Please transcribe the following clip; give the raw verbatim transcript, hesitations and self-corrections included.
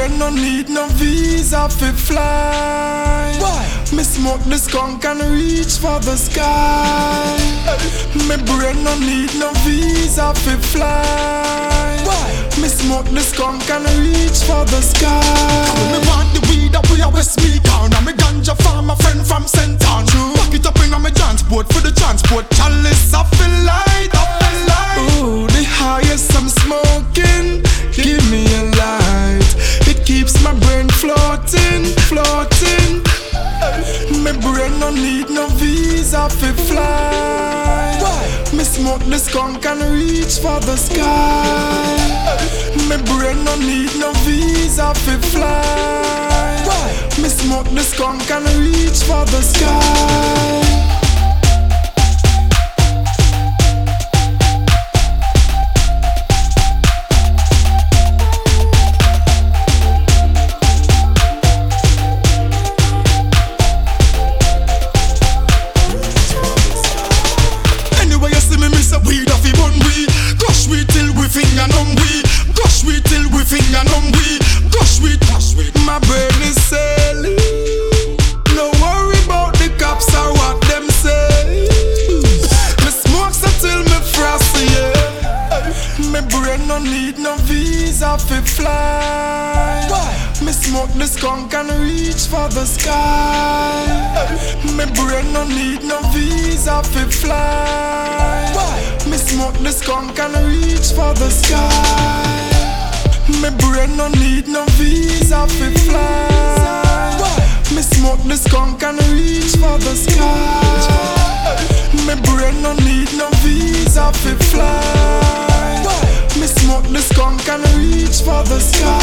brain no need no visa fi fly. Why? Me smoke the skunk and reach for the sky. Me brain no need no visa fi fly. Why? Me smoke the skunk and reach for the sky. Me want the weed that we a West Me town, and me ganja farm a friend from Centown. Back it up in a me transport for the transport. Chalice I feel light, I feel light. Ooh, the highest I'm smoking, give me a light. It keeps my brain floating, floating. My brain no need no visa fi fly. Why? Me smoke the skunk and reach for the sky. My brain no need no visa fi fly. Why? Me smoke the skunk and reach for the sky. Weed off it bun we, gush we till we finger numb we, gush we till we finger numb we, gush we, gush we. My brain is sailing. No worry about the cops or what them say. Me smoke so till me frosty, yeah. My brain no need no visa fi fly. Why? Me smoke the skunk and reach for the sky. My brain no need no visa fi fly. Why? Me smoke the skunk and reach for the sky. My brain no need no visa fi fly. Why? Me smoke the skunk and reach for the sky. My brain no need no visa fi fly. Why? Me smoke the skunk and reach for the sky.